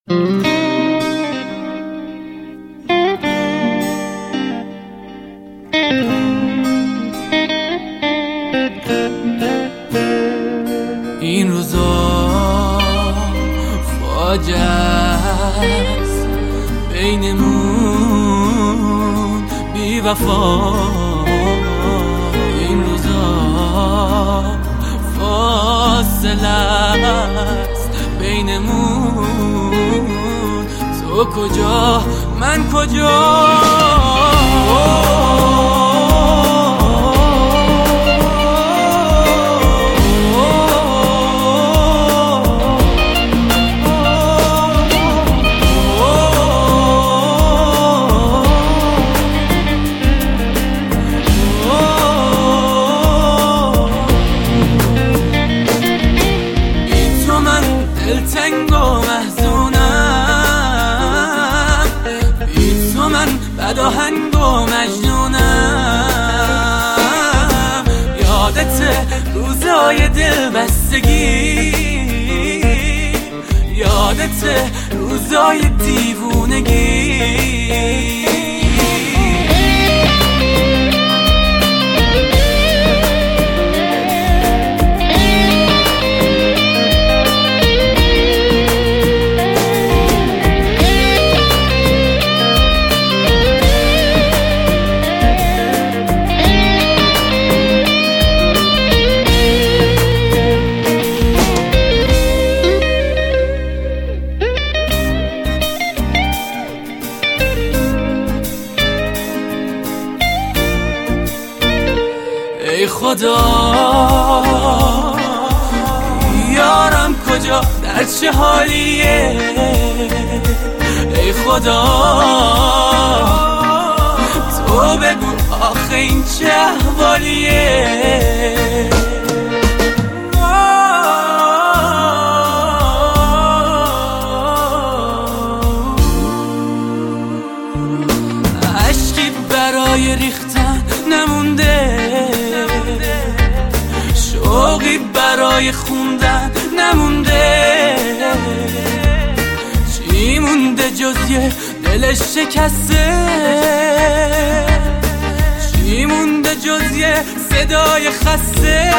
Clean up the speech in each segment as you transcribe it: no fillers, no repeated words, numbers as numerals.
این روزا فاجعه است بینمون بی وفا. این روزا فاصله است بینمون، تو کجا من کجا. دلتنگ و محزونم، بی تو من بداهنگ و مجنونم. یادت روزای دل بستگی، یادت روزای دیوونگی. ای خدا یارم کجا، در چه حالیه؟ ای خدا تو بگو آخه این چه احوالیه؟ اشکی برای ریختن نمونده، شوقی برای خوندن نمونده. چی مونده جز یه دل شکسته؟ چی مونده جز یه صدای خسته؟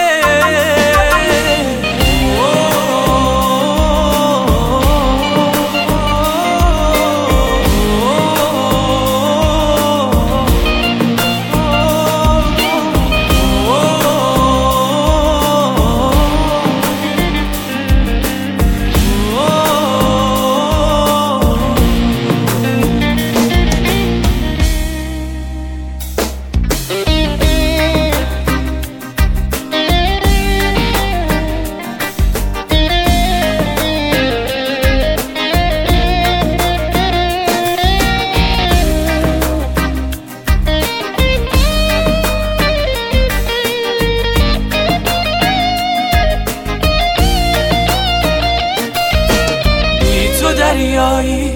دریایی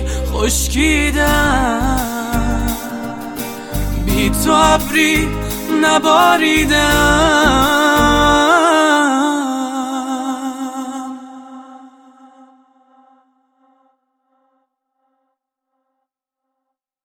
خشکیدم، بی تو ابری نباریدم.